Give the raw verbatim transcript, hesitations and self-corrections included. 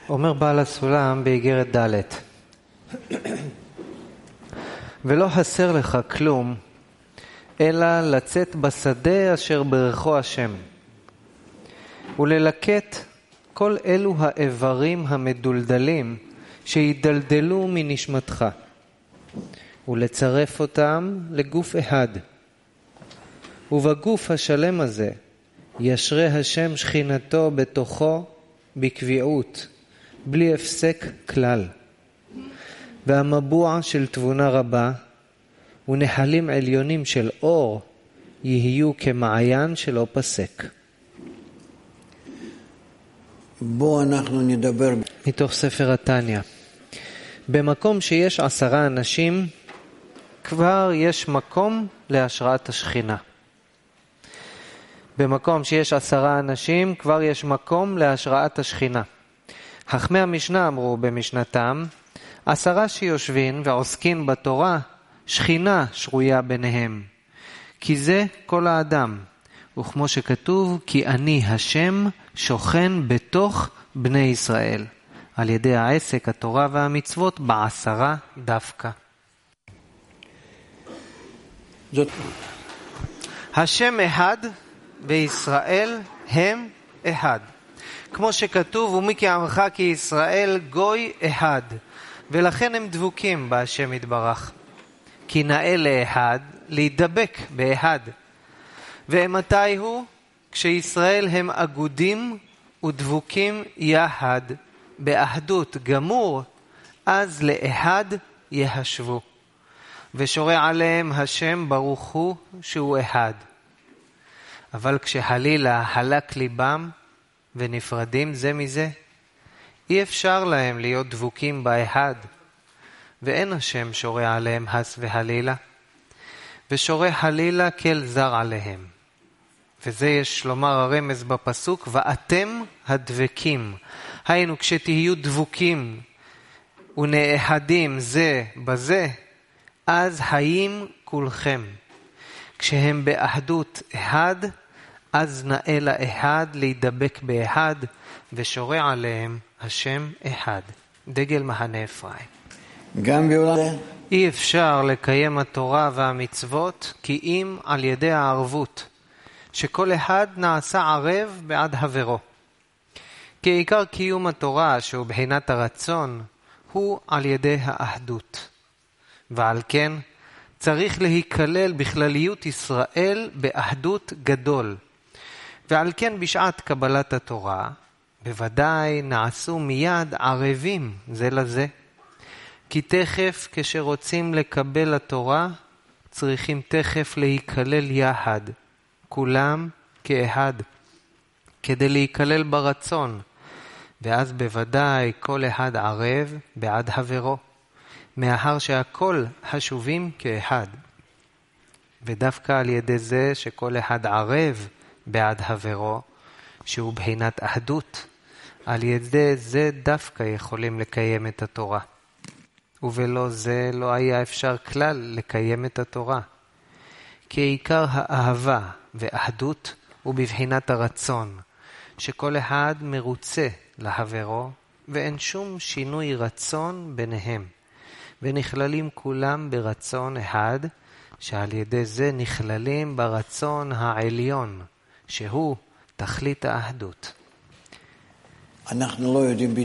אומר בעל הסולם באיגרת ד' ולא חסר לך כלום אלא לצאת בשדה אשר ברכו השם וללקט כל אלו האיברים המדולדלים שידלדלו מנשמתך ולצרף אותם לגוף אחד, ובגוף השלם הזה ישרה השם שכינתו בתוכו בקביעות בלי הפסק כלל, והמבוע של תבונה רבה ונחלים עליונים של אור יהיו כמעיין שלא פסק. בוא אנחנו נדבר מתוך ספר התניא. במקום שיש עשרה אנשים כבר יש מקום להשראת השכינה. במקום שיש עשרה אנשים כבר יש מקום להשראת השכינה. חכמי המשנה אמרו במשנתם, עשרה שיושבים ועוסקים בתורה, שכינה שרויה ביניהם. כי זה כל האדם. וכמו שכתוב, כי אני השם שוכן בתוך בני ישראל. על ידי העסק, התורה והמצוות בעשרה דווקא. זאת השם אחד וישראל הם אחד. כמו שכתוב, ומי כעמך כי ישראל גוי אחד. ולכן הם דבוקים בהשם יתברך. כי נאה לאחד להידבק באחד. ומתי הוא? כשישראל הם אגודים ודבוקים יחד באחדות גמור, אז לאחד יהשבו. ושורה עליהם השם ברוך הוא שהוא אחד. אבל כשחלילה חלק ליבם ונפרדים זה מזה, אי אפשר להם להיות דבוקים באחד, ואין השם שורה עליהם הס וחלילה, ושורה חלילה כל זר עליהם. וזה יש לומר הרמז בפסוק, ואתם הדבקים. היינו כשתהיו דבוקים ונאחדים זה בזה, אז חיים כולכם. כשהם באחדות אחד, אז נאה לאחד להידבק באחד, ושורה עליהם השם אחד. דגל מחנה אפרים. גם בעולם אי אפשר לקיים התורה והמצוות כי אם על ידי הערבות, שכל אחד נעשה ערב בעד חברו. כי עיקר קיום התורה שהוא בחינת הרצון הוא על ידי האחדות. ועל כן צריך להיכלל בכלליות ישראל באחדות גדול. ועל כן בשעת קבלת התורה בוודאי נעשו מיד ערבים זה לזה. כי תכף כשרוצים לקבל התורה צריכים תכף להיכלל יחד, כולם כאחד, כדי להיכלל ברצון. ואז בוודאי כל אחד ערב בעד חברו, מאחר שהכל חשובים כאחד. ודווקא על ידי זה שכל אחד ערב בעד חברו, שהוא בחינת אחדות, על ידי זה דווקא יכולים לקיים את התורה. ובלא זה לא היה אפשר כלל לקיים את התורה. כי עיקר האהבה ואחדות הוא בבחינת הרצון, שכל אחד מרוצה לחברו, ואין שום שינוי רצון ביניהם. ונכללים כולם ברצון אחד, שעל ידי זה נכללים ברצון העליון, שהוא תכלית האחדות. אנחנו לא יודעים